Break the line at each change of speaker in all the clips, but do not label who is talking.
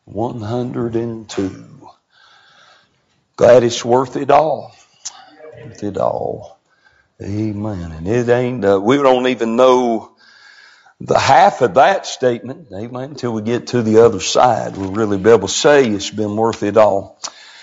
102. Glad it's worth it all. Worth it all. Amen. And it ain't, we don't even know the half of that statement, amen, until we get to the other side. We'll really be able to say it's been worth it all.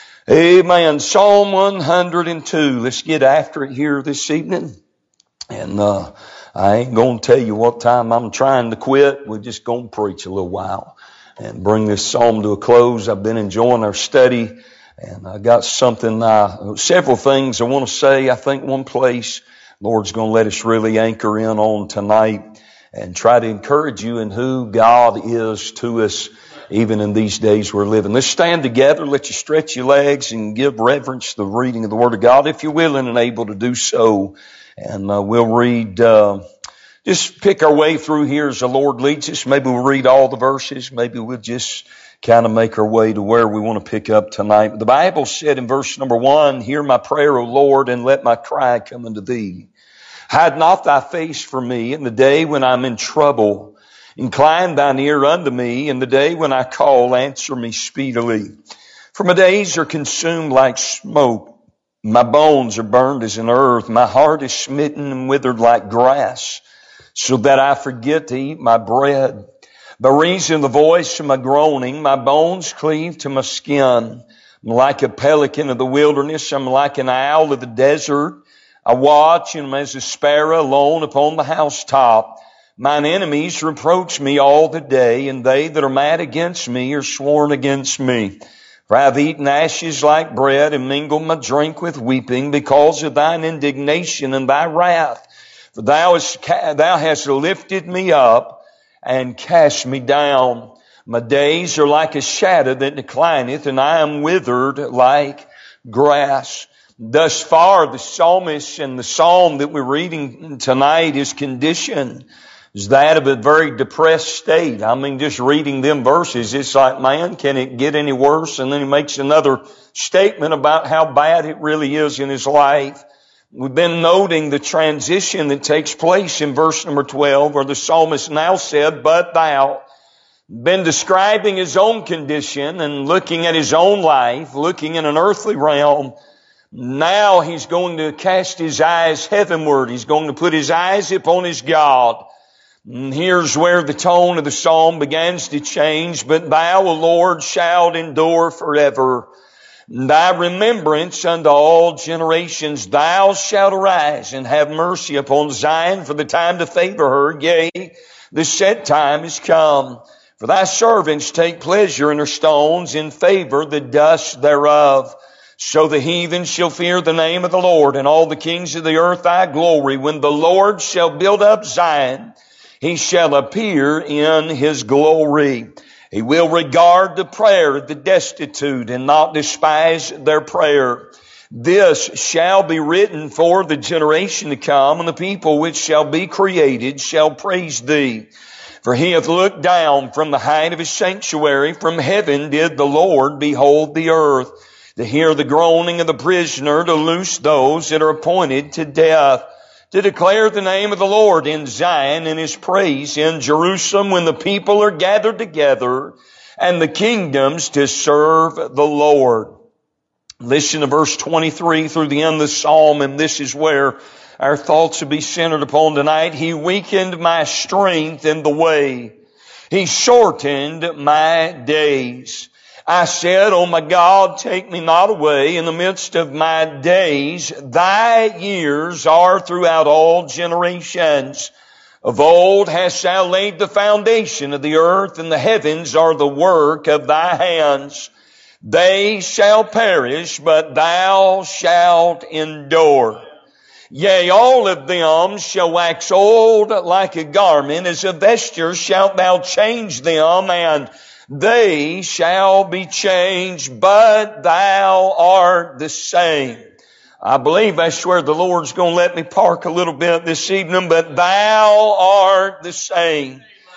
Amen. Psalm 102. Let's get after it here this evening. And I ain't going to tell you what time I'm trying to quit. We're just going to preach a little while and bring this psalm to a close. I've been enjoying our study, and I got several things I want to say. I think one place Lord's going to let us really anchor in on tonight and try to encourage you in who God is to us, even in these days we're living. Let's stand together. Let you stretch your legs and give reverence to the reading of the Word of God, if you're willing and able to do so. And we'll read, just pick our way through here as the Lord leads us. Maybe we'll read all the verses. Maybe we'll just kind of make our way to where we want to pick up tonight. The Bible said in verse number 1, "Hear my prayer, O Lord, and let my cry come unto thee. Hide not thy face from me in the day when I'm in trouble. Incline thine ear unto me in the day when I call. Answer me speedily. For my days are consumed like smoke. My bones are burned as in earth. My heart is smitten and withered like grass, so that I forget to eat my bread. By reason of the voice of my groaning, my bones cleave to my skin. I'm like a pelican of the wilderness. I'm like an owl of the desert. I watch and am as a sparrow alone upon the housetop. Mine enemies reproach me all the day, and they that are mad against me are sworn against me. For I have eaten ashes like bread, and mingled my drink with weeping, because of thine indignation and thy wrath. For thou hast lifted me up and cast me down. My days are like a shadow that declineth, and I am withered like grass." Thus far, the psalmist and the psalm that we're reading tonight, his condition is that of a very depressed state. I mean, just reading them verses, it's like, man, can it get any worse? And then he makes another statement about how bad it really is in his life. We've been noting the transition that takes place in verse number 12, where the psalmist now said, "But thou," been describing his own condition and looking at his own life, looking in an earthly realm. Now he's going to cast his eyes heavenward. He's going to put his eyes upon his God. And here's where the tone of the psalm begins to change. "But thou, O Lord, shalt endure forever. Thy remembrance unto all generations. Thou shalt arise and have mercy upon Zion, for the time to favor her. Yea, the set time is come. For thy servants take pleasure in her stones, in favor the dust thereof. So the heathen shall fear the name of the Lord, and all the kings of the earth thy glory. When the Lord shall build up Zion, he shall appear in his glory. He will regard the prayer of the destitute, and not despise their prayer. This shall be written for the generation to come, and the people which shall be created shall praise thee. For he hath looked down from the height of his sanctuary. From heaven did the Lord behold the earth, to hear the groaning of the prisoner, to loose those that are appointed to death, to declare the name of the Lord in Zion, and his praise in Jerusalem, when the people are gathered together, and the kingdoms to serve the Lord." Listen to verse 23 through the end of the psalm, and this is where our thoughts will be centered upon tonight. "He weakened my strength in the way. He shortened my days. I said, O my God, take me not away in the midst of my days. Thy years are throughout all generations. Of old hast thou laid the foundation of the earth, and the heavens are the work of thy hands. They shall perish, but thou shalt endure. Yea, all of them shall wax old like a garment. As a vesture shalt thou change them, and they shall be changed, but thou art the same." I believe that's where the Lord's going to let me park a little bit this evening. "But thou art the same,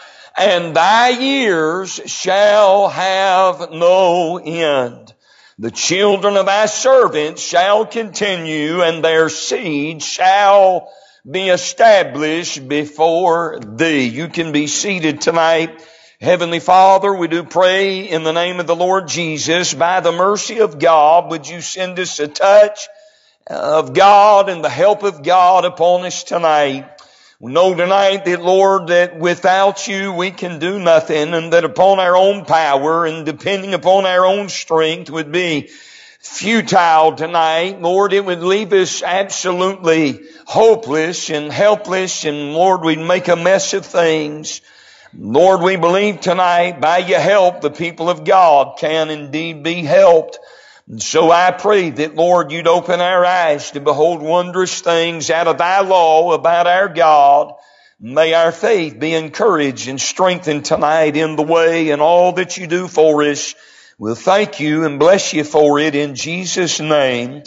and thy years shall have no end. The children of thy servants shall continue, and their seed shall be established before thee." You can be seated tonight Heavenly Father, we do pray in the name of the Lord Jesus, by the mercy of God, would you send us a touch of God and the help of God upon us tonight. We know tonight that, Lord, that without you we can do nothing, and that upon our own power and depending upon our own strength would be futile tonight. Lord, it would leave us absolutely hopeless and helpless, and Lord, we'd make a mess of things. Lord, we believe tonight by your help the people of God can indeed be helped. And so I pray that, Lord, you'd open our eyes to behold wondrous things out of thy law about our God. May our faith be encouraged and strengthened tonight in the way and all that you do for us. We'll thank you and bless you for it in Jesus' name.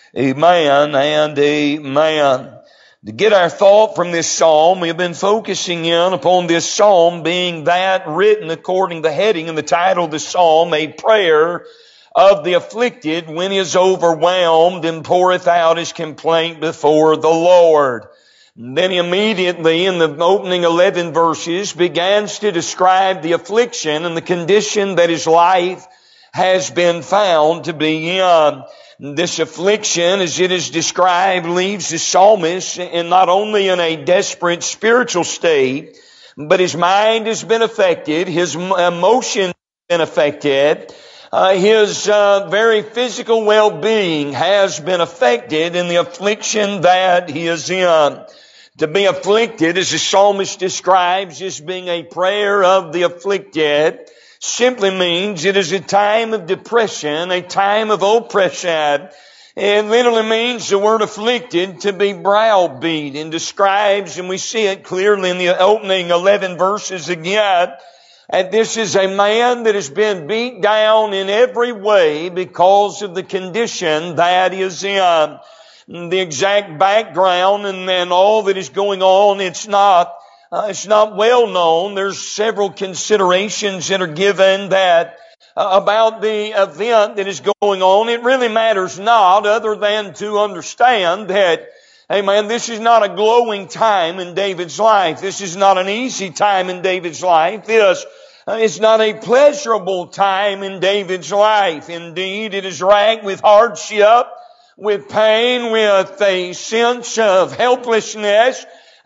Amen and amen. To get our thought from this psalm, we've been focusing in upon this psalm being that written according to the heading and the title of the psalm, a prayer of the afflicted when he is overwhelmed and poureth out his complaint before the Lord. And then immediately in the opening 11 verses begins to describe the affliction and the condition that his life has been found to be in. This affliction, as it is described, leaves the psalmist in not only in a desperate spiritual state, but his mind has been affected, his emotions have been affected, his very physical well-being has been affected in the affliction that he is in. To be afflicted, as the psalmist describes, as being a prayer of the afflicted, simply means it is a time of depression, a time of oppression. It literally means the word afflicted to be browbeat, and describes, and we see it clearly in the opening 11 verses again, and this is a man that has been beat down in every way because of the condition that he is in. The exact background and then all that is going on, it's not well known. There's several considerations that are given that about the event that is going on. It really matters not, other than to understand that, amen, this is not a glowing time in David's life. This is not an easy time in David's life. This is not a pleasurable time in David's life. Indeed, it is racked with hardship, with pain, with a sense of helplessness,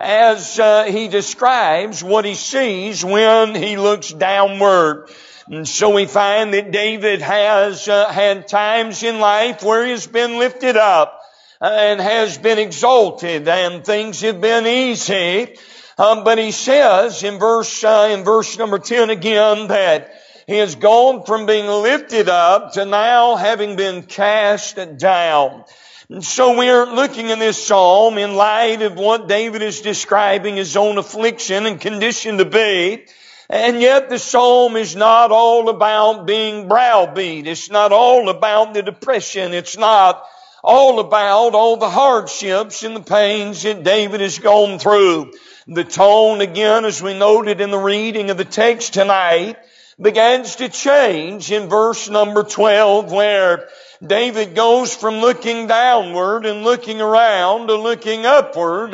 as he describes what he sees when he looks downward. And so we find that David has had times in life where he has been lifted up and has been exalted, and things have been easy. But he says in verse number 10 again that he has gone from being lifted up to now having been cast down. And so we're looking in this psalm in light of what David is describing his own affliction and condition to be. And yet the psalm is not all about being browbeat. It's not all about the depression. It's not all about all the hardships and the pains that David has gone through. The tone, again, as we noted in the reading of the text tonight, begins to change in verse number 12, where David goes from looking downward and looking around to looking upward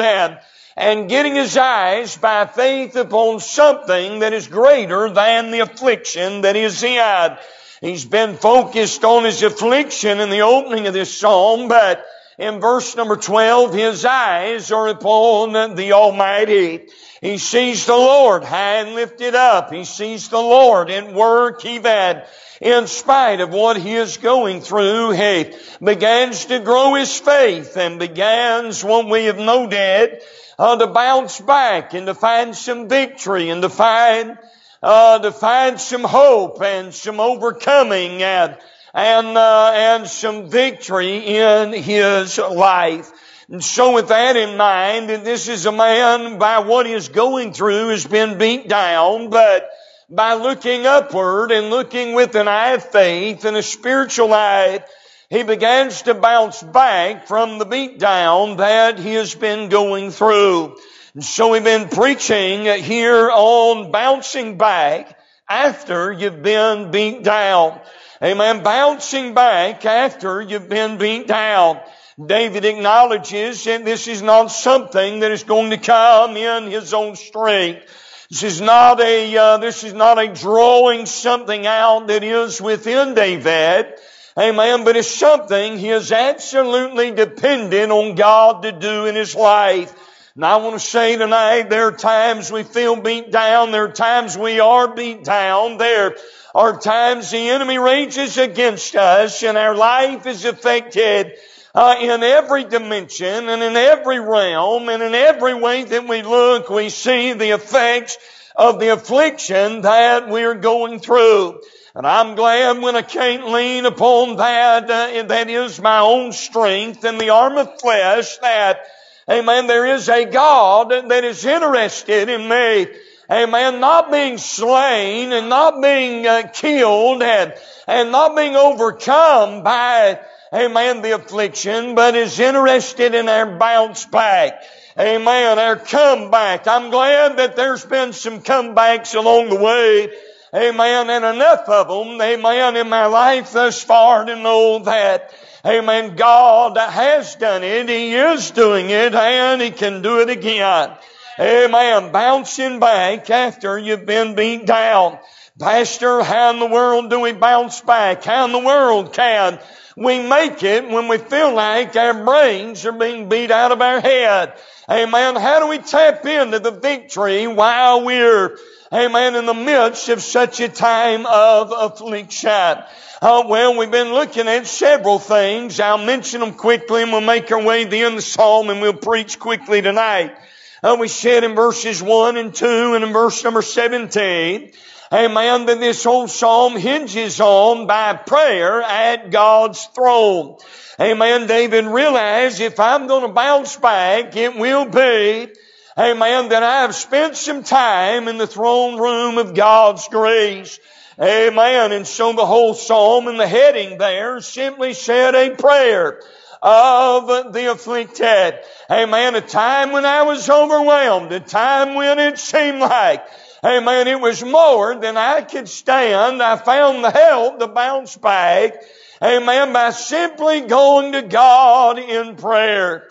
and getting his eyes by faith upon something that is greater than the affliction that he is in. He's been focused on his affliction in the opening of this psalm, but in verse number 12, his eyes are upon the Almighty. He sees the Lord high and lifted up. He sees the Lord at work even in spite of what he is going through. He begins to grow his faith and begins, what we have noted, to bounce back and to find some victory and to find some hope and some overcoming and some victory in his life. And so with that in mind, that this is a man by what he is going through has been beat down, but by looking upward and looking with an eye of faith and a spiritual eye, he begins to bounce back from the beat down that he has been going through. And so we've been preaching here on bouncing back after you've been beat down. Amen. Bouncing back after you've been beat down. David acknowledges that this is not something that is going to come in his own strength. This is not a drawing something out that is within David. Amen. But it's something he is absolutely dependent on God to do in his life. And I want to say tonight, there are times we feel beat down. There are times we are beat down. There are times the enemy rages against us and our life is affected in every dimension and in every realm and in every way that we look, we see the effects of the affliction that we're going through. And I'm glad when I can't lean upon that is my own strength and the arm of flesh, that, amen, there is a God that is interested in me. Amen, not being slain and not being killed and not being overcome by, amen, the affliction, but is interested in our bounce back. Amen, our comeback. I'm glad that there's been some comebacks along the way. Amen, and enough of them, amen, in my life thus far to know that, amen, God has done it, He is doing it, and He can do it again. Amen, bouncing back after you've been beat down. Pastor, how in the world do we bounce back? How in the world can we make it when we feel like our brains are being beat out of our head? Amen, how do we tap into the victory while we're, amen, in the midst of such a time of affliction? Well, we've been looking at several things. I'll mention them quickly and we'll make our way to the end of the psalm and we'll preach quickly tonight. We said in verses 1 and 2 and in verse number 17, amen, that this whole psalm hinges on by prayer at God's throne. Amen, David realized if I'm going to bounce back, it will be, amen, that I have spent some time in the throne room of God's grace. Amen. And so the whole psalm and the heading there simply said a prayer of the afflicted. Amen. A time when I was overwhelmed. A time when it seemed like, amen, it was more than I could stand. I found the help to bounce back. Amen. By simply going to God in prayer.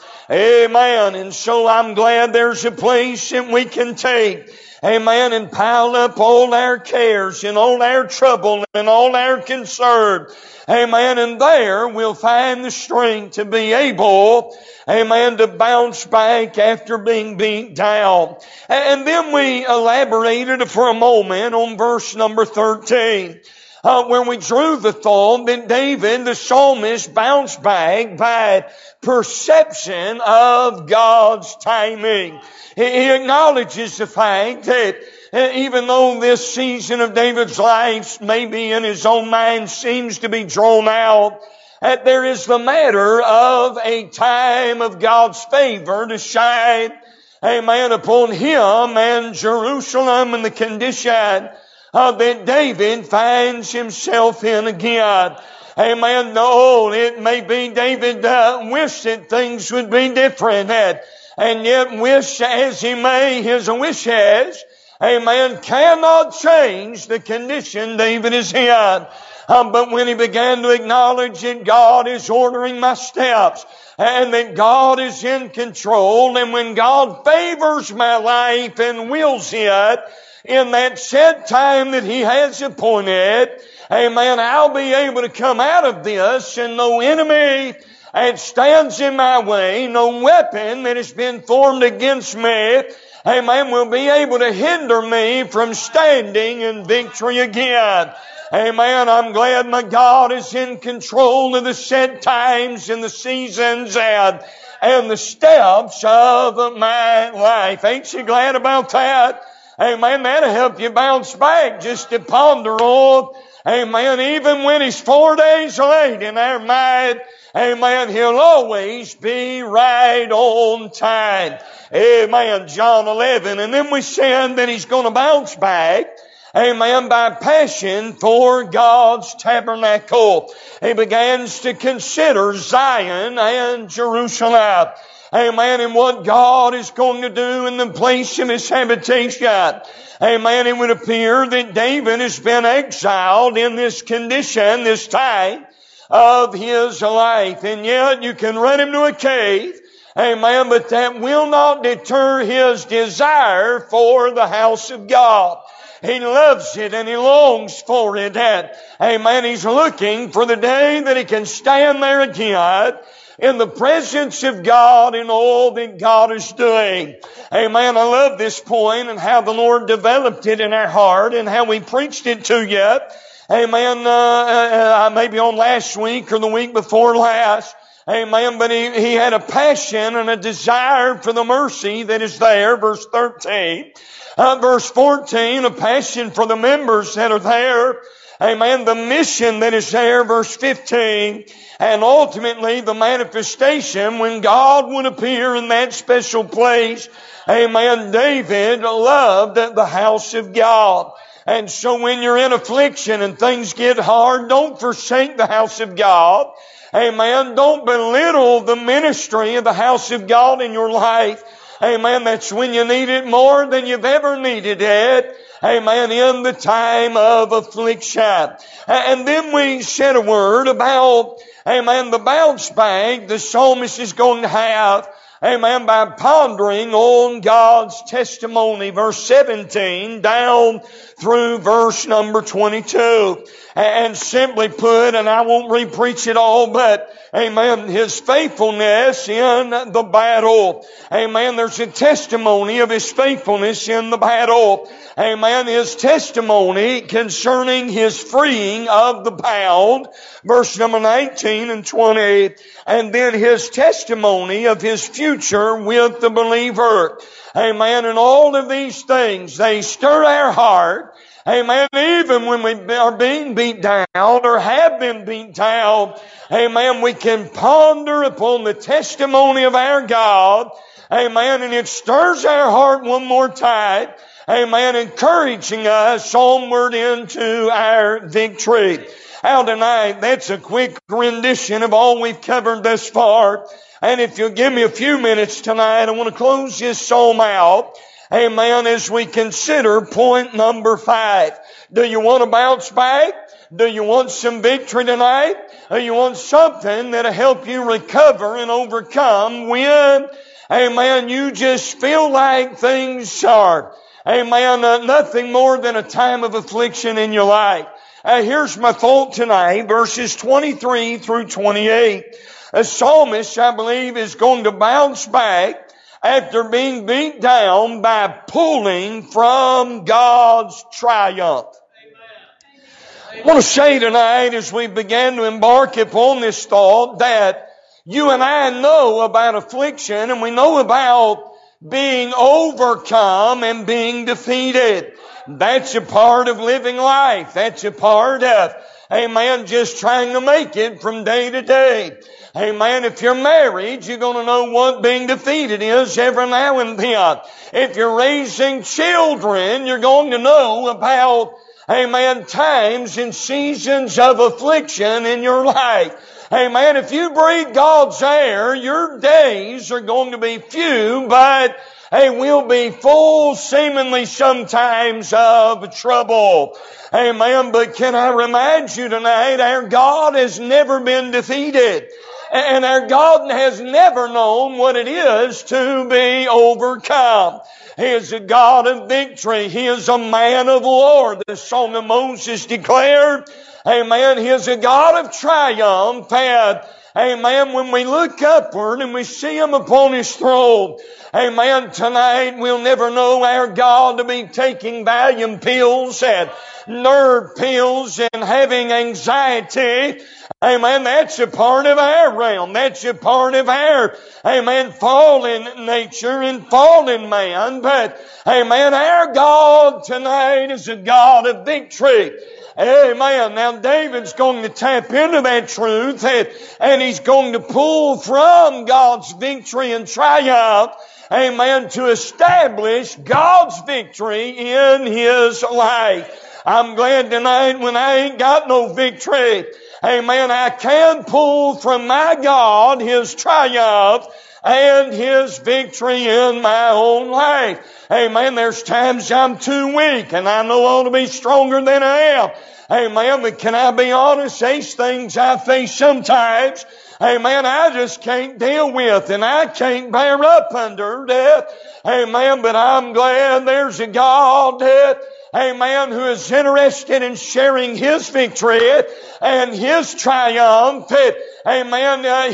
Amen. And so I'm glad there's a place that we can take, amen, and pile up all our cares and all our trouble and all our concern. Amen. And there we'll find the strength to be able, amen, to bounce back after being beat down. And then we elaborated for a moment on verse number 13. Where we drew the thought that David, the psalmist, bounced back by perception of God's timing. He acknowledges the fact that even though this season of David's life, maybe in his own mind, seems to be drawn out, that there is the matter of a time of God's favor to shine, amen, upon him and Jerusalem and the condition that David finds himself in again. Amen. No, it may be David wished that things would be different, and yet wish as he may, his wishes, amen, cannot change the condition David is in. But when he began to acknowledge that God is ordering my steps, and that God is in control, and when God favors my life and wills it, in that set time that He has appointed, amen, I'll be able to come out of this and no enemy that stands in my way, no weapon that has been formed against me, amen, will be able to hinder me from standing in victory again. Amen. I'm glad my God is in control of the set times and the seasons and the steps of my life. Ain't you glad about that? Amen. That'll help you bounce back just to ponder on. Amen. Even when He's 4 days late in our mind, amen, He'll always be right on time. Amen. John 11. And then we said that He's going to bounce back, amen, by passion for God's tabernacle. He begins to consider Zion and Jerusalem. Amen. And what God is going to do in the place of His habitation. Amen. It would appear that David has been exiled in this condition, this time of his life. And yet you can run him to a cave. Amen. But that will not deter his desire for the house of God. He loves it and he longs for it. And, amen. He's looking for the day that he can stand there again in the presence of God in all that God is doing. Amen. I love this point and how the Lord developed it in our heart and how we preached it to you. Amen. Maybe on last week or the week before last. Amen. But he had a passion and a desire for the mercy that is there. Verse 13. Verse 14, a passion for the members that are there. Amen. The mission that is there. Verse 15. And ultimately the manifestation when God would appear in that special place. Amen. David loved the house of God. And so when you're in affliction and things get hard, don't forsake the house of God. Amen. Don't belittle the ministry of the house of God in your life. Amen. That's when you need it more than you've ever needed it. Amen. In the time of affliction. And then we said a word about, amen, the bounce back the psalmist is going to have. Amen. By pondering on God's testimony. Verse 17 down through verse number 22. And simply put, and I won't re-preach it all, but amen, his faithfulness in the battle. Amen. There's a testimony of his faithfulness in the battle. Amen. His testimony concerning his freeing of the bound. Verse number 19 and 20. And then his testimony of his future with the believer. Amen. And all of these things, they stir our heart. Amen. Even when we are being beat down or have been beat down, amen, we can ponder upon the testimony of our God. Amen. And it stirs our heart one more time. Amen. Encouraging us onward into our victory. Now tonight, that's a quick rendition of all we've covered thus far. And if you'll give me a few minutes tonight, I want to close this psalm out. Amen. As we consider point number 5. Do you want to bounce back? Do you want some victory tonight? Do you want something that'll help you recover and overcome when, amen, you just feel like things are, amen, nothing more than a time of affliction in your life? Here's my thought tonight, verses 23 through 28. A psalmist, I believe, is going to bounce back after being beat down by pulling from God's triumph. I want to say tonight as we begin to embark upon this thought that you and I know about affliction and we know about being overcome and being defeated. That's a part of living life. That's a part of, amen, just trying to make it from day to day. Amen. If you're married, you're going to know what being defeated is every now and then. If you're raising children, you're going to know about, amen, times and seasons of affliction in your life. Amen. If you breathe God's air, your days are going to be few, but they will be full, seemingly sometimes, of trouble. Amen. But can I remind you tonight, our God has never been defeated. And our God has never known what it is to be overcome. He is a God of victory. He is a man of war. The Song of Moses declared, amen, He is a God of triumph. And, amen, when we look upward and we see Him upon His throne, amen, tonight we'll never know our God to be taking Valium pills and nerve pills and having anxiety. Amen. That's a part of our realm. That's a part of our, amen, fallen nature and fallen man. But, amen, our God tonight is a God of victory. Amen. Now David's going to tap into that truth and he's going to pull from God's victory and triumph, amen, to establish God's victory in his life. I'm glad tonight when I ain't got no victory, amen, I can pull from my God His triumph and His victory in my own life. Amen. There's times I'm too weak and I know I ought to be stronger than I am. Amen. But can I be honest? These things I face sometimes, Amen, I just can't deal with and I can't bear up under death. Amen, but I'm glad there's a God that, amen, who is interested in sharing His victory and His triumph. Amen,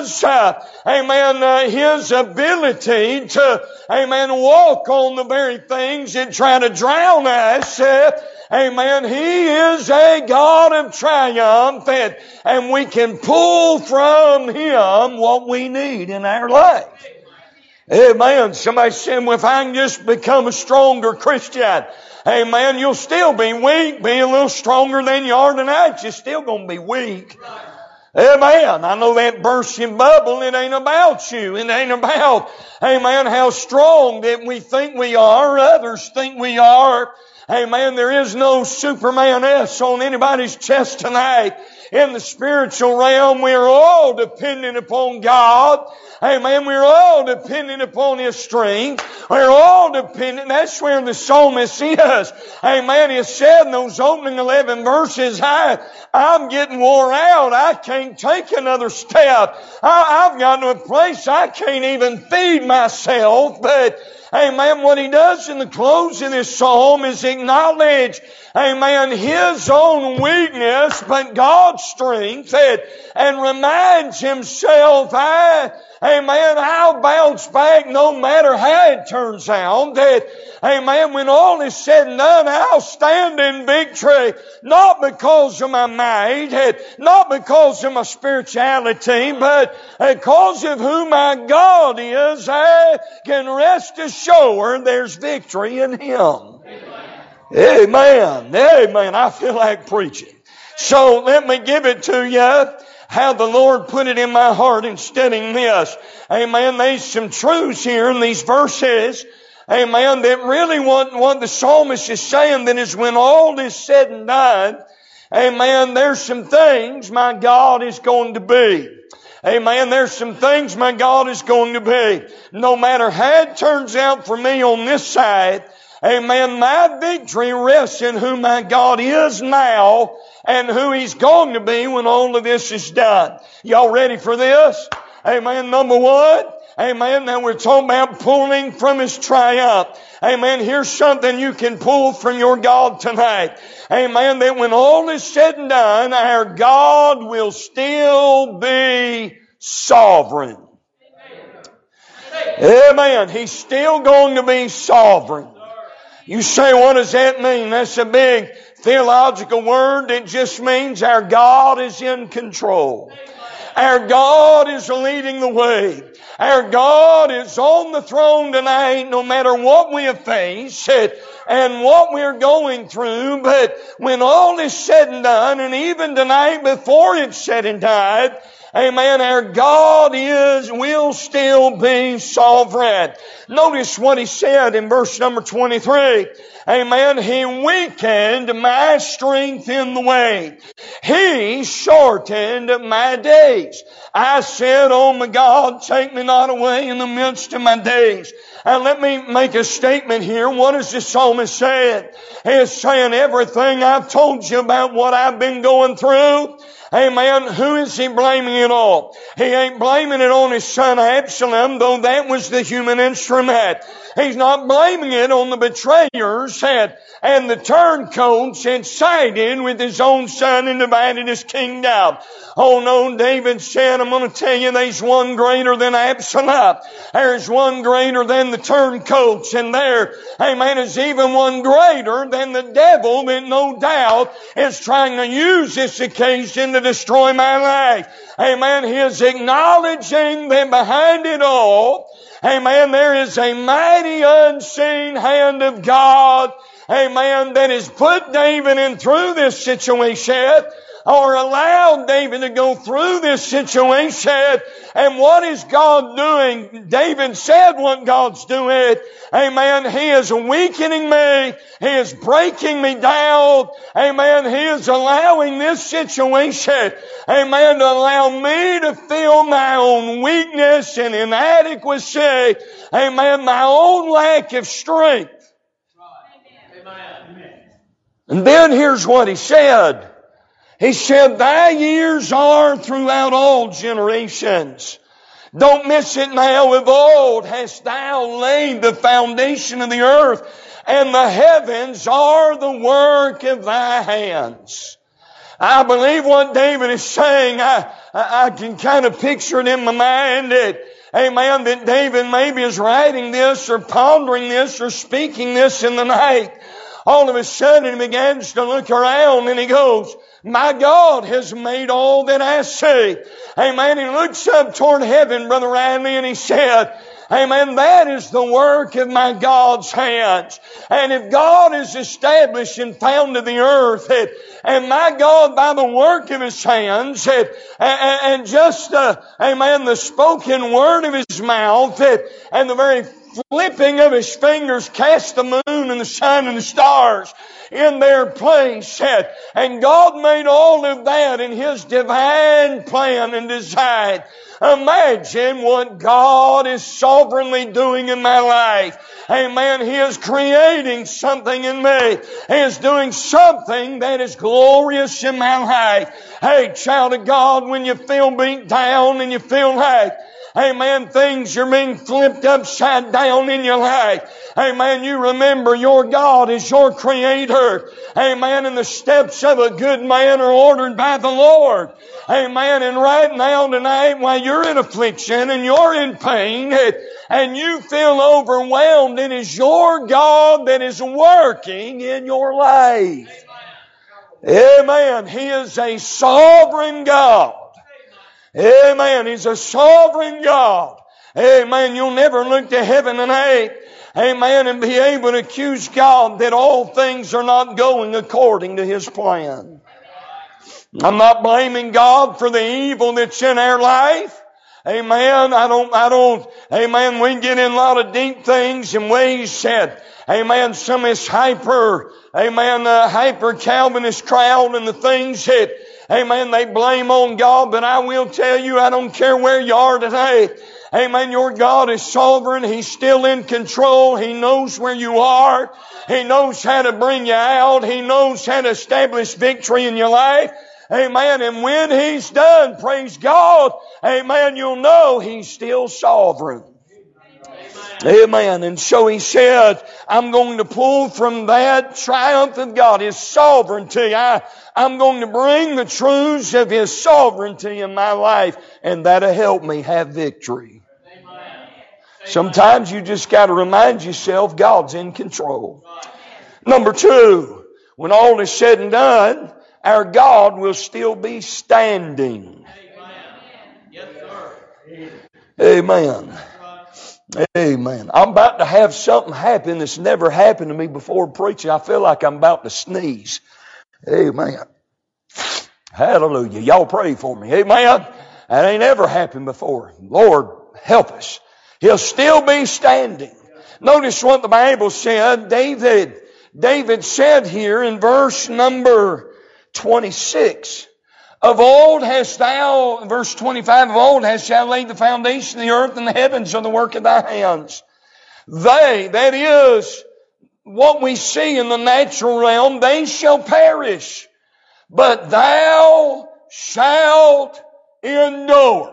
His ability to, amen, walk on the very things that try to drown us. Amen. He is a God of triumph, and we can pull from Him what we need in our life. Amen. Somebody said, well, if I can just become a stronger Christian, amen, you'll still be weak. Be a little stronger than you are tonight. You're still going to be weak. Amen. I know that bursting bubble, it ain't about you. It ain't about, amen, how strong that we think we are, others think we are. Amen. There is no Superman S on anybody's chest tonight. In the spiritual realm, we are all dependent upon God. Amen. We're all dependent upon His strength. We're all dependent. That's where the psalmist is. Amen. He said in those opening 11 verses, I'm getting wore out. I can't take another step. I've gotten to a place I can't even feed myself. But amen, what he does in the close of this psalm is acknowledge, amen, his own weakness, but God's strength, and reminds himself, amen, I'll bounce back no matter how it turns out. That, amen, when all is said and done, I'll stand in victory, not because of my might, not because of my spirituality, but because of who my God is. I can rest assured there's victory in Him. Amen. Amen. I feel like preaching. So let me give it to you how the Lord put it in my heart in studying this. Amen. There's some truths here in these verses. Amen. That really what the psalmist is saying, that is when all is said and done, amen, there's some things my God is going to be. Amen. There's some things my God is going to be. No matter how it turns out for me on this side, amen, my victory rests in who my God is now and who He's going to be when all of this is done. Y'all ready for this? Amen. Number one. Amen. Now we're talking about pulling from His triumph. Amen. Here's something you can pull from your God tonight. Amen. That when all is said and done, our God will still be sovereign. Amen. He's still going to be sovereign. You say, what does that mean? That's a big theological word. It just means our God is in control. Our God is leading the way. Our God is on the throne tonight, no matter what we have faced and what we're going through. But when all is said and done, and even tonight before it's said and done, amen, our God will still be sovereign. Notice what He said in verse number 23. Amen. He weakened my strength in the way. He shortened my days. I said, oh my God, take me not away in the midst of my days. And let me make a statement here. What is the psalmist saying? He is saying everything I've told you about what I've been going through. Amen. Who is he blaming it on? He ain't blaming it on his son Absalom, though that was the human instrument. He's not blaming it on the betrayers and the turncoats that sided with his own son and divided his kingdom. Oh no, David said, I'm going to tell you there's one greater than Absalom. There's one greater than the turncoats, and there, amen, is even one greater than the devil that no doubt is trying to use this occasion to destroy my life. Amen. He is acknowledging that behind it all, amen, there is a mighty unseen hand of God, amen, that has put David in through this situation, or allowed David to go through this situation. And what is God doing? David said what God's doing. Amen. He is weakening me. He is breaking me down. Amen. He is allowing this situation, amen, to allow me to feel my own weakness and inadequacy. Amen. My own lack of strength. Amen. And then here's what he said. He said, thy years are throughout all generations. Don't miss it now. Of old hast thou laid the foundation of the earth, and the heavens are the work of thy hands. I believe what David is saying. I can kind of picture it in my mind that, amen, that David maybe is writing this or pondering this or speaking this in the night. All of a sudden he begins to look around and he goes, my God has made all that I see. Amen. He looks up toward heaven, Brother Riley, and he said, amen, that is the work of my God's hands. And if God is established and founded the earth, and my God by the work of His hands, and just, amen, the spoken word of His mouth, and the very flipping of His fingers cast the moon and the sun and the stars in their place. And God made all of that in His divine plan and design. Imagine what God is sovereignly doing in my life. Amen. He is creating something in me. He is doing something that is glorious in my life. Hey, child of God, when you feel beat down and you feel like, amen, things are being flipped upside down in your life, amen, you remember your God is your Creator. Amen. And the steps of a good man are ordered by the Lord. Amen. And right now tonight, while you're in affliction and you're in pain and you feel overwhelmed, it is your God that is working in your life. Amen. He is a sovereign God. Amen. He's a sovereign God. Amen. You'll never look to heaven tonight, amen, and be able to accuse God that all things are not going according to His plan. I'm not blaming God for the evil that's in our life. Amen. I don't, amen, we get in a lot of deep things and ways that, amen, some of this hyper Calvinist crowd and the things that, amen, they blame on God, but I will tell you, I don't care where you are today. Amen, your God is sovereign. He's still in control. He knows where you are. He knows how to bring you out. He knows how to establish victory in your life. Amen, and when He's done, praise God, amen, you'll know He's still sovereign. Amen. And so He said, I'm going to pull from that triumph of God, His sovereignty. I'm going to bring the truths of His sovereignty in my life, and that'll help me have victory. Sometimes you just got to remind yourself God's in control. Number two, when all is said and done, our God will still be standing. Amen. Amen. I'm about to have something happen that's never happened to me before preaching. I feel like I'm about to sneeze. Amen. Hallelujah. Y'all pray for me. Amen. That ain't ever happened before. Lord, help us. He'll still be standing. Notice what the Bible said. David said here in verse number 26, of old hast thou, verse 25, of old hast thou laid the foundation of the earth, and the heavens are the work of thy hands. They, that is what we see in the natural realm, they shall perish, but thou shalt endure.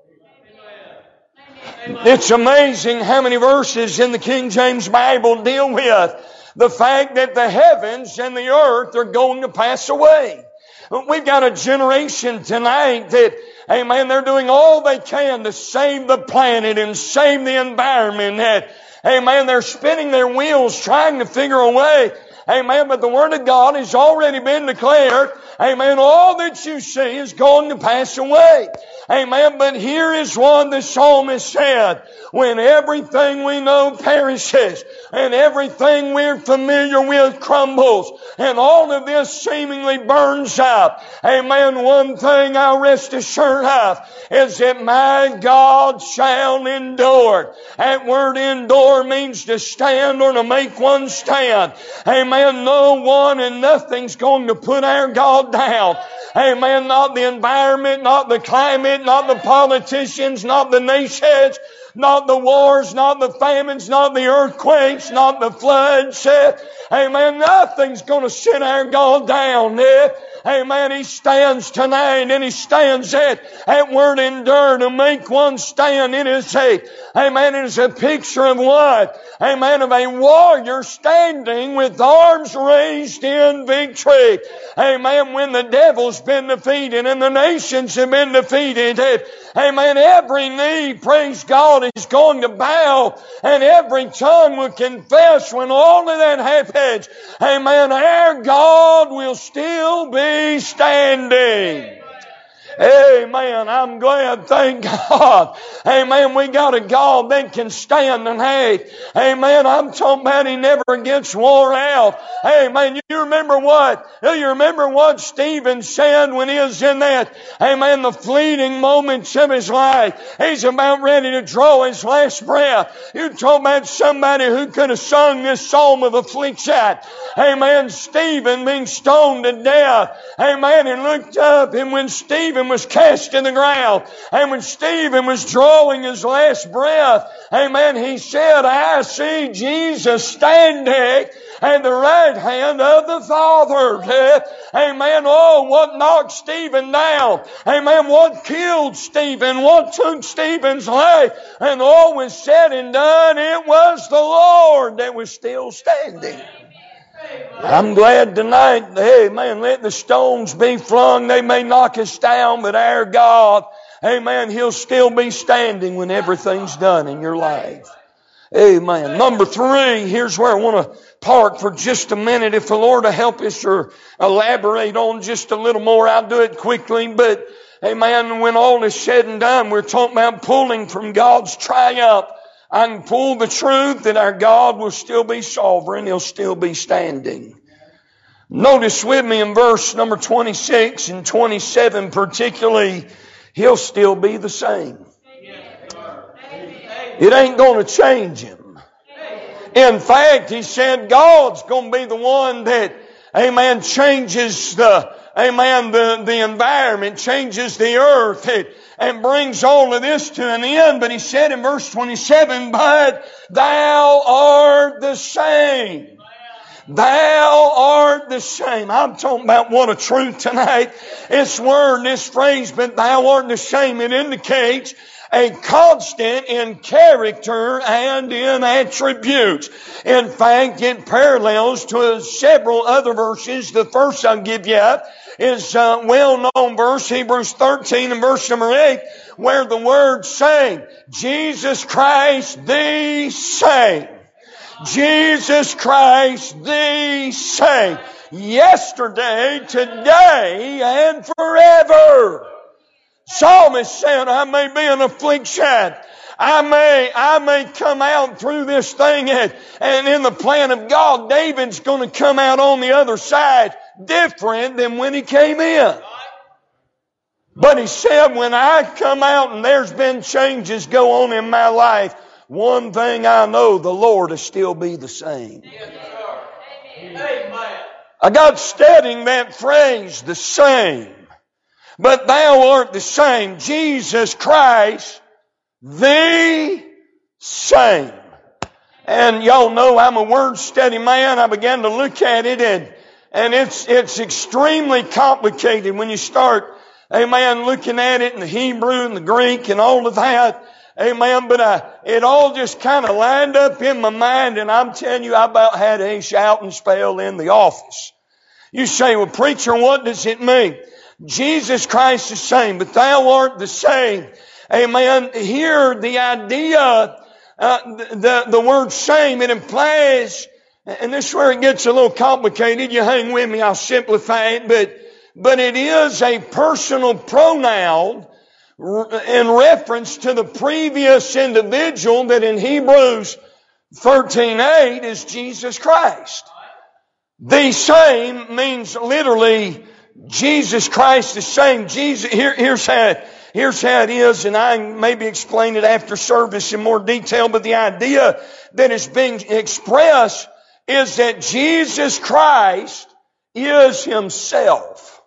It's amazing how many verses in the King James Bible deal with the fact that the heavens and the earth are going to pass away. We've got a generation tonight that, amen, they're doing all they can to save the planet and save the environment. That, amen, they're spinning their wheels trying to figure a way. Amen, but the Word of God has already been declared. Amen, all that you see is going to pass away. Amen, but here is what the psalmist said. When everything we know perishes and everything we're familiar with crumbles and all of this seemingly burns up, amen, one thing I'll rest assured of is that my God shall endure. That word endure means to stand or to make one stand. Amen, no one and nothing's going to put our God down. Amen, not the environment, not the climate, not the politicians, not the nations, not the wars, not the famines, not the earthquakes, not the floods. Amen. Nothing's going to sit our God down. Amen. He stands tonight, and He stands at word endure to make one stand. It is amen, it is a picture of what? Amen, of a warrior standing with arms raised in victory. Amen, when the devil's been defeated and the nations have been defeated. Amen, every knee, praise God, is going to bow, and every tongue will confess when all of that happens. Amen, our God will still be standing. Amen. I'm glad, thank God. Amen. We got a God that can stand and hate. Amen. I'm talking about He never gets wore out. Amen. You remember what? You remember what Stephen said when he was in that, amen, the fleeting moments of his life. He's about ready to draw his last breath. You talk about somebody who could have sung this psalm of affliction. Amen. Stephen being stoned to death. Amen. And looked up, and when Stephen was cast in the ground, and when Stephen was drawing his last breath, amen, he said, I see Jesus standing at the right hand of the Father. Amen. Oh, what knocked Stephen down? Amen. What killed Stephen? What took Stephen's life? And all was said and done, it was the Lord that was still standing. I'm glad tonight, amen, let the stones be flung. They may knock us down, but our God, amen, He'll still be standing when everything's done in your life. Amen. Number 3, here's where I want to park for just a minute. If the Lord will help us or elaborate on just a little more, I'll do it quickly. But, amen, when all is said and done, we're talking about pulling from God's triumph. I can pull the truth that our God will still be sovereign. He'll still be standing. Notice with me in verse number 26 and 27 particularly, He'll still be the same. It ain't going to change Him. In fact, He said God's going to be the one that, amen, changes the environment, changes the earth, and brings all of this to an end. But He said in verse 27, but Thou art the same. Thou art the same. I'm talking about what a truth tonight. This word, this phrase, but Thou art the same, it indicates a constant in character and in attributes. In fact, it parallels to several other verses. The first I'll give you is a well-known verse, Hebrews 13 and verse number 8, where the word same, Jesus Christ the same. Jesus Christ the same. Yesterday, today, and forever. Psalmist said, I may be in affliction. I may come out through this thing and in the plan of God, David's going to come out on the other side different than when he came in. But he said, when I come out and there's been changes go on in my life, one thing I know, the Lord will still be the same. I got studying that phrase, the same. But Thou art the same. Jesus Christ, the same. And y'all know I'm a word study man. I began to look at it and it's extremely complicated when you start, amen, looking at it in the Hebrew and the Greek and all of that. Amen. But it all just kind of lined up in my mind, and I'm telling you, I about had a shouting spell in the office. You say, well, preacher, what does it mean? Jesus Christ the same, but Thou art the same. Amen. Here, the idea, the word same, it implies, and this is where it gets a little complicated. You hang with me, I'll simplify it, but it is a personal pronoun in reference to the previous individual that in Hebrews 13:8 is Jesus Christ. The same means literally Jesus Christ the same. Jesus, here's how it is, and I maybe explain it after service in more detail, but the idea that is being expressed is that Jesus Christ is Himself.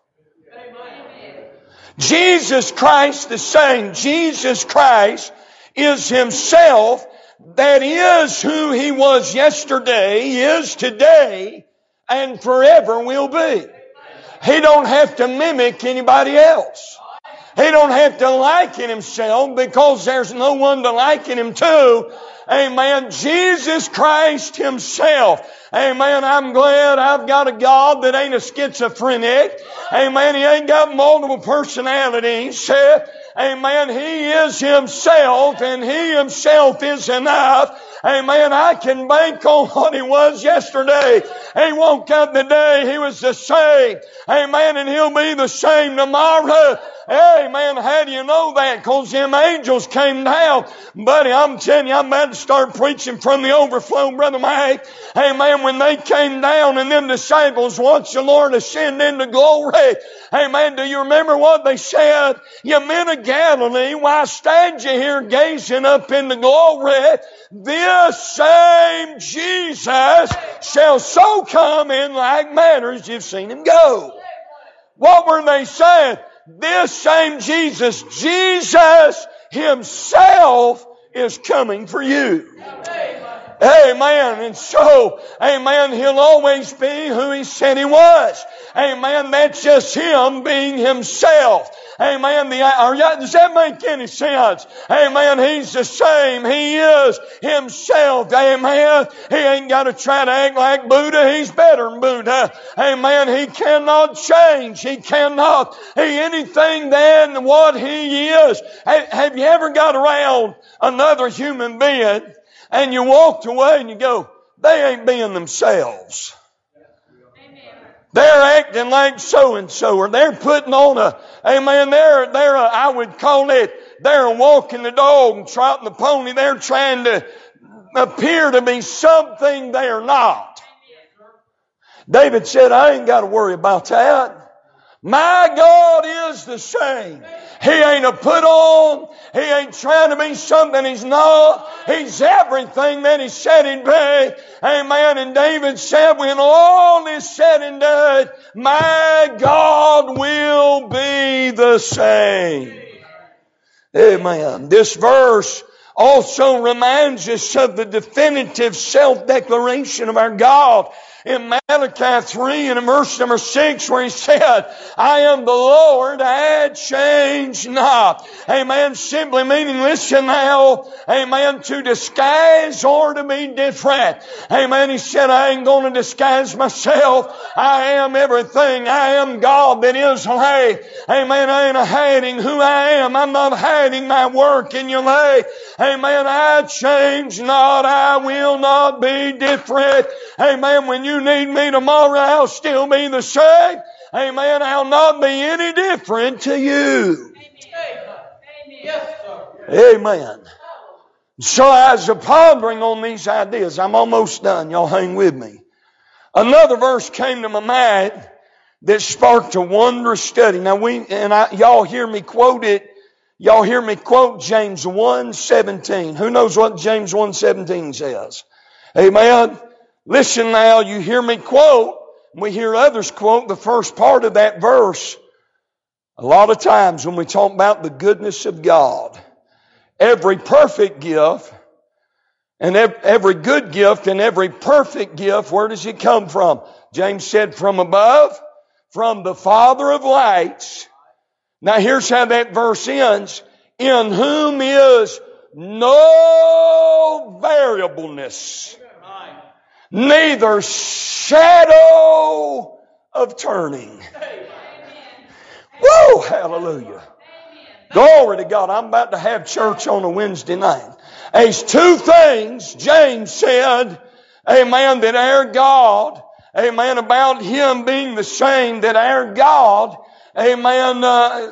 Jesus Christ the same. Jesus Christ is Himself. That is who He was yesterday, is today, and forever will be. He don't have to mimic anybody else. He don't have to liken himself because there's no one to liken him to. Amen. Jesus Christ himself. Amen. I'm glad I've got a God that ain't a schizophrenic. Amen. He ain't got multiple personalities. Amen. He is himself, and he himself is enough. Amen. I can bank on what he was yesterday. He woke up today. He was the same. Amen. And he'll be the same tomorrow. Amen. How do you know that? Because them angels came down. Buddy, I'm telling you, I'm about to start preaching from the overflow, Brother Mike. Amen. When they came down and them disciples watched the Lord ascend into glory. Amen. Do you remember what they said? You men of Galilee, why stand you here gazing up into glory? This same Jesus shall so come in like manner as you've seen him go. What were they saying? This same Jesus, Jesus himself is coming for you. Amen. And so, amen, he'll always be who he said he was. Amen. That's just him being himself. Amen. Does that make any sense? Amen. He's the same. He is himself. Amen. He ain't got to try to act like Buddha. He's better than Buddha. Amen. He cannot change. He cannot be anything than what he is. Have you ever got around another human being and you walked away and you go, they ain't being themselves? They're acting like so-and-so, or they're putting on I would call it, they're walking the dog and trotting the pony. They're trying to appear to be something they're not. David said, I ain't got to worry about that. My God is the same. He ain't a put on. He ain't trying to be something he's not. He's everything that he said he'd be. Amen. And David said, when all is said and done, my God will be the same. Amen. This verse also reminds us of the definitive self-declaration of our God in Malachi 3 and in verse number 6, where he said, I am the Lord, I change not. Amen. Simply meaning, listen now, amen, to disguise or to be different. Amen. He said, I ain't going to disguise myself. I am everything. I am God that is lay. Amen. I ain't hiding who I am. I'm not hiding my work in your lay. Amen. I change not. I will not be different. Amen. When you need me tomorrow, I'll still be the same. Amen. I'll not be any different to you. Amen. So as I'm pondering on these ideas, I'm almost done. Y'all hang with me. Another verse came to my mind that sparked a wondrous study. Now y'all hear me quote it. Y'all hear me quote James 1:17. Who knows what James 1:17 says? Amen. Listen now, you hear me quote. We hear others quote the first part of that verse. A lot of times when we talk about the goodness of God, every perfect gift and every good gift and every perfect gift, where does it come from? James said, from above, from the Father of lights. Now here's how that verse ends. In whom is no variableness, neither shadow of turning. Whoa, hallelujah. Glory to God. I'm about to have church on a Wednesday night. There's two things James said, amen, that our God, amen, about him being the same, that our God, amen,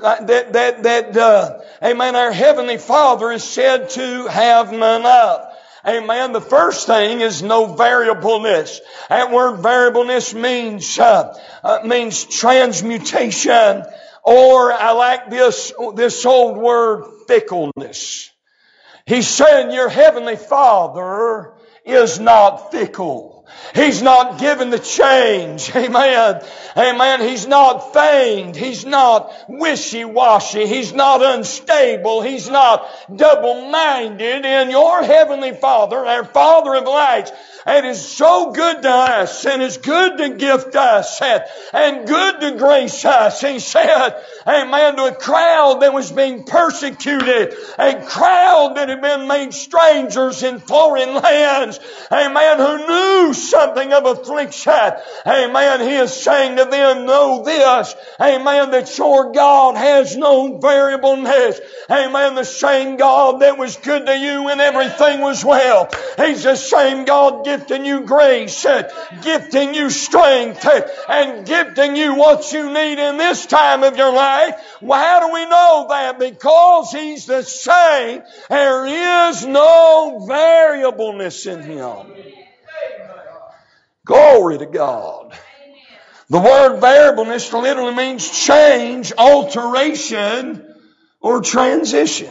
amen, our Heavenly Father is said to have none of. Amen. The first thing is no variableness. That word variableness means transmutation, or I like this old word, fickleness. He's saying your Heavenly Father is not fickle. He's not given to change. Amen. Amen. He's not feigned. He's not wishy-washy. He's not unstable. He's not double-minded. And your Heavenly Father, our Father of lights, it is so good to us and is good to gift us and good to grace us. He said, amen, to a crowd that was being persecuted, a crowd that had been made strangers in foreign lands, amen, who knew something of affliction. Amen. He is saying to them, know this, amen, that your God has no variableness. Amen. The same God that was good to you when everything was well. He's the same God gifting you grace, gifting you strength, and gifting you what you need in this time of your life. Well, how do we know that? Because He's the same. There is no variableness in Him. Glory to God. The word variableness literally means change, alteration, or transition.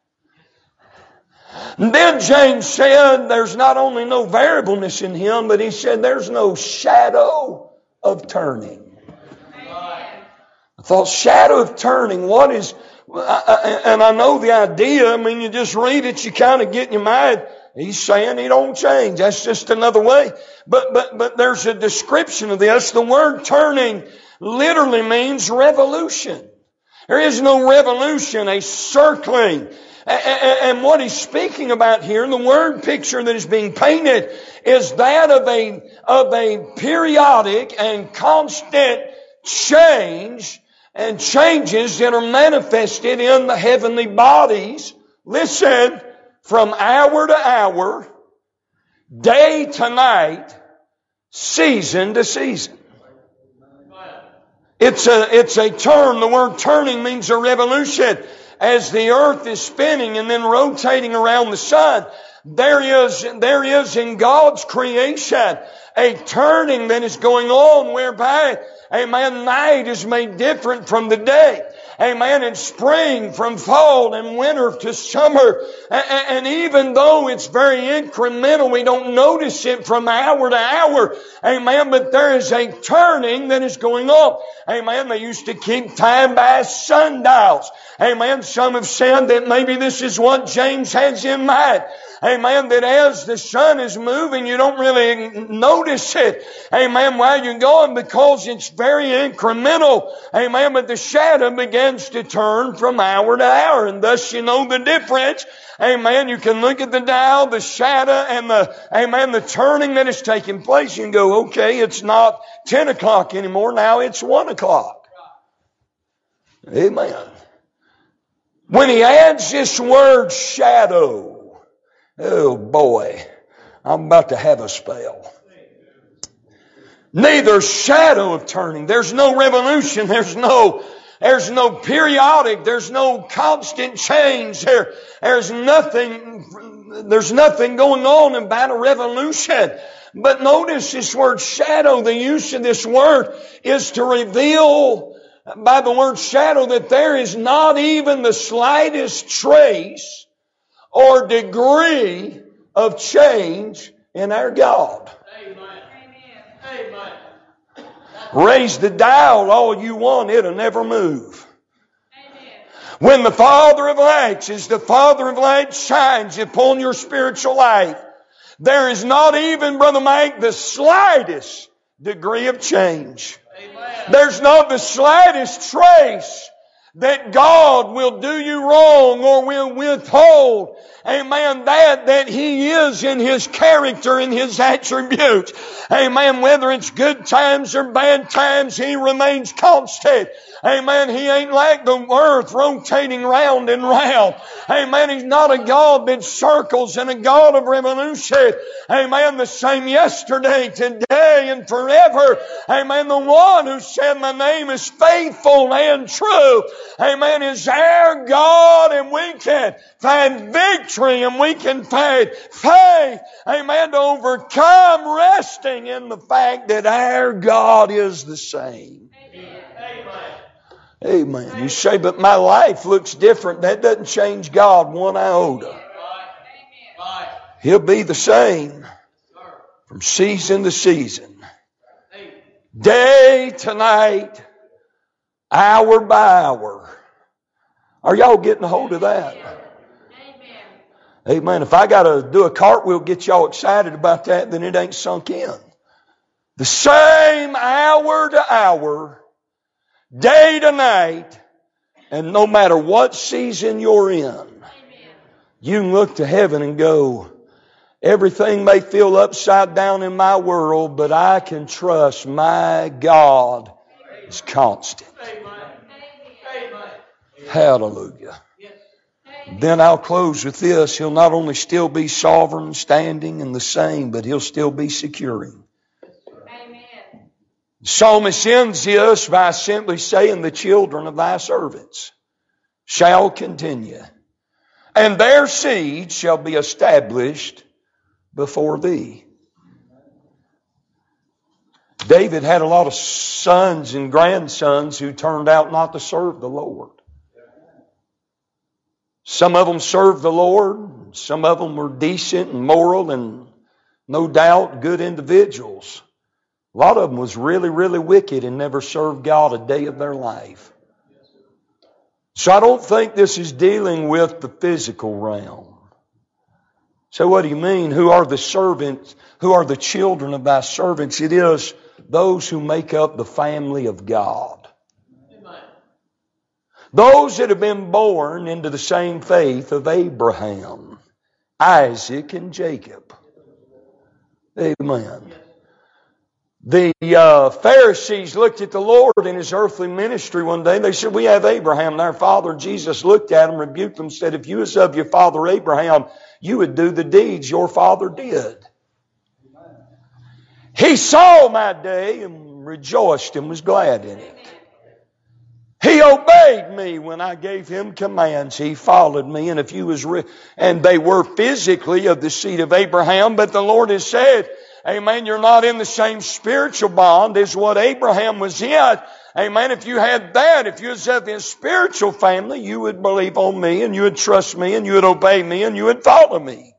And then James said there's not only no variableness in Him, but he said there's no shadow of turning. I thought, shadow of turning, what is, and I know the idea, I mean, you just read it, you kind of get in your mind, He's saying He don't change. That's just another way. But there's a description of this. The word turning literally means revolution. There is no revolution, a circling. And what he's speaking about here, the word picture that is being painted, is that of a periodic and constant change and changes that are manifested in the heavenly bodies. Listen, from hour to hour, day to night, season to season. It's a turn. The word turning means a revolution. As the earth is spinning and then rotating around the sun, there is in God's creation a turning that is going on whereby, amen, night is made different from the day. Amen. In spring, from fall and winter to summer. And even though it's very incremental, we don't notice it from hour to hour. Amen. But there is a turning that is going on. Amen. They used to keep time by sundials. Amen. Some have said that maybe this is what James has in mind. Amen. That as the sun is moving, you don't really notice it. Amen. While you're going, because it's very incremental. Amen. But the shadow begins to turn from hour to hour. And thus you know the difference. Amen. You can look at the dial, the shadow, and the turning that is taking place. You can go, okay, it's not 10 o'clock anymore. Now it's 1 o'clock. Amen. When he adds this word shadow, oh boy, I'm about to have a spell. Neither shadow of turning. There's no revolution. There's no periodic. There's no constant change. There's nothing going on about a revolution. But notice this word shadow, the use of this word is to reveal by the word shadow that there is not even the slightest trace or degree of change in our God. Amen. Amen. Raise the dial all you want, it'll never move. Amen. When the Father of lights, as the Father of lights shines upon your spiritual life, there is not even, Brother Mike, the slightest degree of change. Amen. There's not the slightest trace that God will do you wrong or will withhold. Amen. That He is in His character, in His attributes. Amen. Whether it's good times or bad times, He remains constant. Amen. He ain't like the earth rotating round and round. Amen. He's not a God that circles and a God of revolution. Amen. The same yesterday, today, and forever. Amen. The one who said, my name is faithful and true. Amen. Is our God, and we can find victory and we can find faith. Amen. To overcome, resting in the fact that our God is the same. Amen. Amen. You say, but my life looks different. That doesn't change God one iota. He'll be the same from season to season, day to night, hour by hour. Are y'all getting a hold of that? Amen. If I got to do a cartwheel, get y'all excited about that, then it ain't sunk in. The same hour to hour, day to night, and no matter what season you're in, you can look to heaven and go, everything may feel upside down in my world, but I can trust my God is constant. Hallelujah. Then I'll close with this. He'll not only still be sovereign, standing, and the same, but He'll still be securing. Amen. The psalmist ends this by simply saying, the children of thy servants shall continue, and their seed shall be established before thee. David had a lot of sons and grandsons who turned out not to serve the Lord. Some of them served the Lord. Some of them were decent and moral and no doubt good individuals. A lot of them was really, really wicked and never served God a day of their life. So I don't think this is dealing with the physical realm. So what do you mean? Who are the servants? Who are the children of thy servants? It is those who make up the family of God. Those that have been born into the same faith of Abraham, Isaac, and Jacob. Amen. The Pharisees looked at the Lord in His earthly ministry one day. They said, we have Abraham, our father. Jesus looked at them, rebuked them, said, if you was of your father Abraham, you would do the deeds your father did. He saw my day and rejoiced and was glad in it. He obeyed me when I gave him commands. He followed me. And if you was and they were physically of the seed of Abraham, but the Lord has said, amen, you're not in the same spiritual bond as what Abraham was in. Amen. If you had that, if you was of his spiritual family, you would believe on me and you would trust me and you would obey me and you would follow me.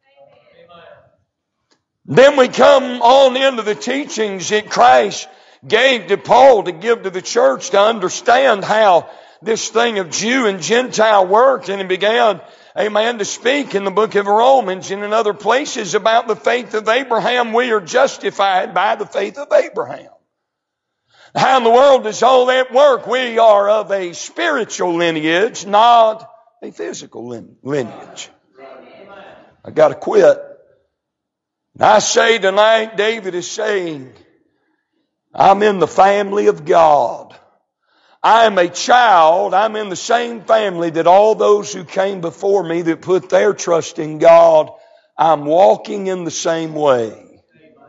Then we come on into the teachings that Christ gave to Paul to give to the church to understand how this thing of Jew and Gentile worked. And he began, amen, to speak in the book of Romans and in other places about the faith of Abraham. We are justified by the faith of Abraham. How in the world does all that work? We are of a spiritual lineage, not a physical lineage. I got to quit. And I say tonight, David is saying, I'm in the family of God. I am a child. I'm in the same family that all those who came before me that put their trust in God, I'm walking in the same way.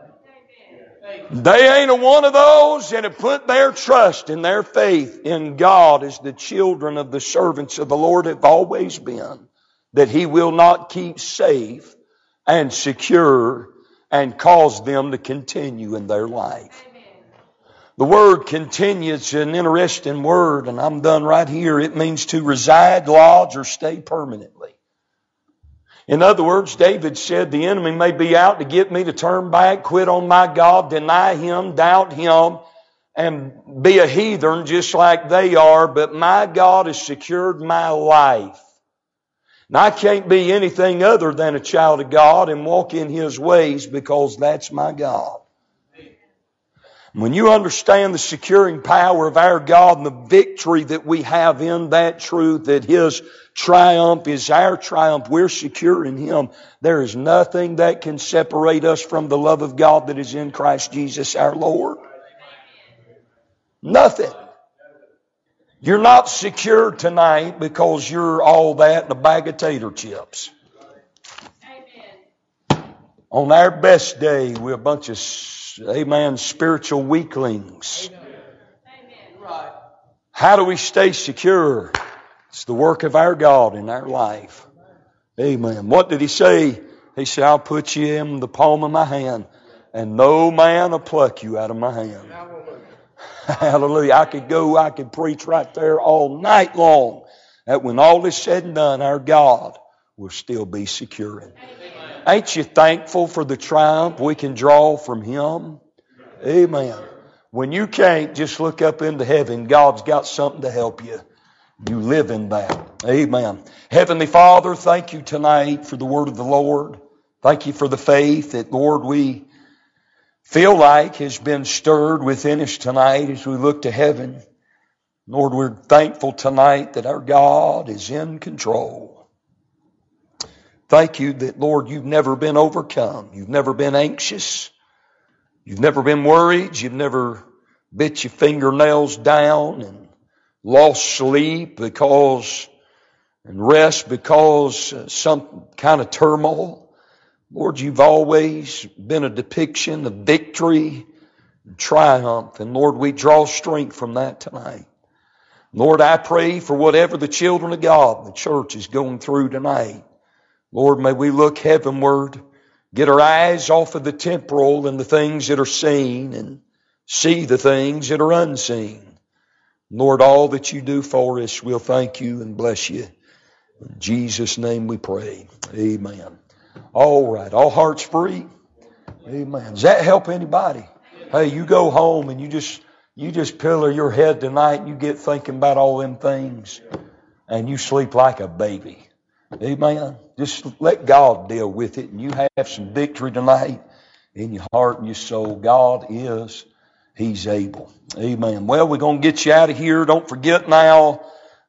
They ain't a one of those that have put their trust and their faith in God as the children of the servants of the Lord have always been, that He will not keep safe and secure and cause them to continue in their life. The word continue is an interesting word, and I'm done right here. It means to reside, lodge, or stay permanently. In other words, David said, the enemy may be out to get me to turn back, quit on my God, deny Him, doubt Him, and be a heathen just like they are, but my God has secured my life. And I can't be anything other than a child of God and walk in His ways because that's my God. When you understand the securing power of our God and the victory that we have in that truth, that His triumph is our triumph, we're secure in Him, there is nothing that can separate us from the love of God that is in Christ Jesus our Lord. Nothing. You're not secure tonight because you're all that and a bag of tater chips. On our best day, we're a bunch of amen, spiritual weaklings. Amen. How do we stay secure? It's the work of our God in our life. Amen. What did He say? He said, I'll put you in the palm of my hand, and no man will pluck you out of my hand. Hallelujah. I could preach right there all night long, that when all is said and done, our God will still be securing. Ain't you thankful for the triumph we can draw from Him? Amen. When you can't, just look up into heaven. God's got something to help you. You live in that. Amen. Heavenly Father, thank you tonight for the word of the Lord. Thank you for the faith that, Lord, we feel like has been stirred within us tonight as we look to heaven. Lord, we're thankful tonight that our God is in control. Thank you that, Lord, you've never been overcome. You've never been anxious. You've never been worried. You've never bit your fingernails down and lost sleep and rest because some kind of turmoil. Lord, you've always been a depiction of victory and triumph. And Lord, we draw strength from that tonight. Lord, I pray for whatever the children of God, the church is going through tonight. Lord, may we look heavenward, get our eyes off of the temporal and the things that are seen and see the things that are unseen. Lord, all that you do for us, we'll thank you and bless you. In Jesus' name we pray. Amen. All right. All hearts free. Amen. Does that help anybody? Hey, you go home and you just pillow your head tonight and you get thinking about all them things and you sleep like a baby. Amen. Just let God deal with it and you have some victory tonight in your heart and your soul. God is. He's able. Amen. Well, we're going to get you out of here. Don't forget now,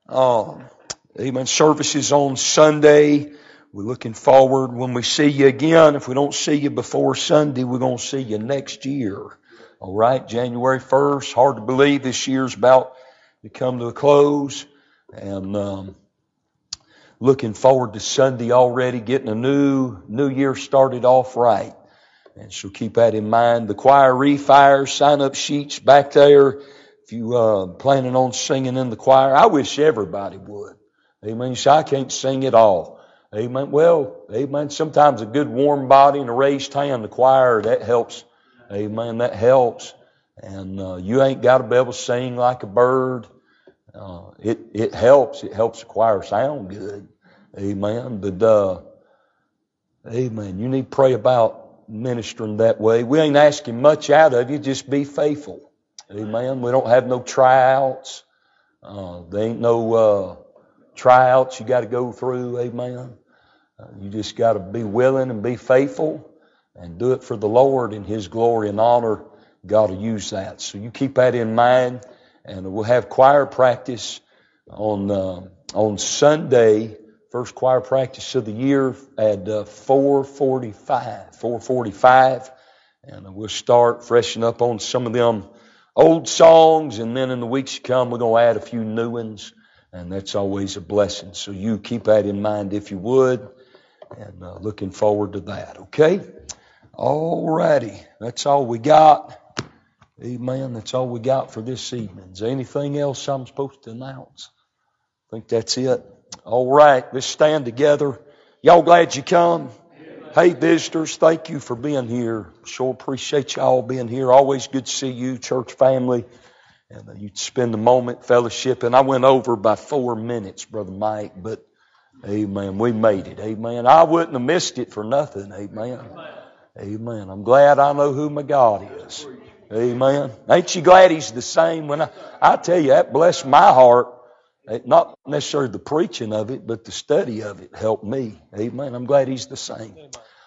amen, services on Sunday. We're looking forward when we see you again. If we don't see you before Sunday, we're going to see you next year. All right, January 1st. Hard to believe this year's about to come to a close. And looking forward to Sunday already, getting a new year started off right. And so keep that in mind. The choir refire, sign-up sheets back there. If you planning on singing in the choir, I wish everybody would. Amen. You say, I can't sing at all. Amen. Well, amen. Sometimes a good warm body and a raised hand, the choir, that helps. Amen. That helps. And you ain't got to be able to sing like a bird. It helps. It helps the choir sound good. Amen. But amen. You need to pray about ministering that way. We ain't asking much out of you. Just be faithful. Amen. We don't have no tryouts. There ain't no tryouts you got to go through. Amen. You just got to be willing and be faithful and do it for the Lord in His glory and honor. God will use that. So you keep that in mind. And we'll have choir practice on Sunday. First choir practice of the year at 4:45. And we'll start freshen up on some of them old songs. And then in the weeks to come, we're going to add a few new ones. And that's always a blessing. So you keep that in mind if you would. And looking forward to that. Okay? All righty. That's all we got. Amen. That's all we got for this evening. Is there anything else I'm supposed to announce? I think that's it. All right, let's stand together. Y'all glad you come? Hey, visitors, thank you for being here. Sure appreciate y'all being here. Always good to see you, church family. And you spend a moment fellowshipping. I went over by 4 minutes, Brother Mike, but amen, we made it. Amen. I wouldn't have missed it for nothing. Amen. Amen. I'm glad I know who my God is. Amen. Ain't you glad He's the same? When I tell you, that blessed my heart. Not necessarily the preaching of it, but the study of it helped me. Amen. I'm glad He's the same.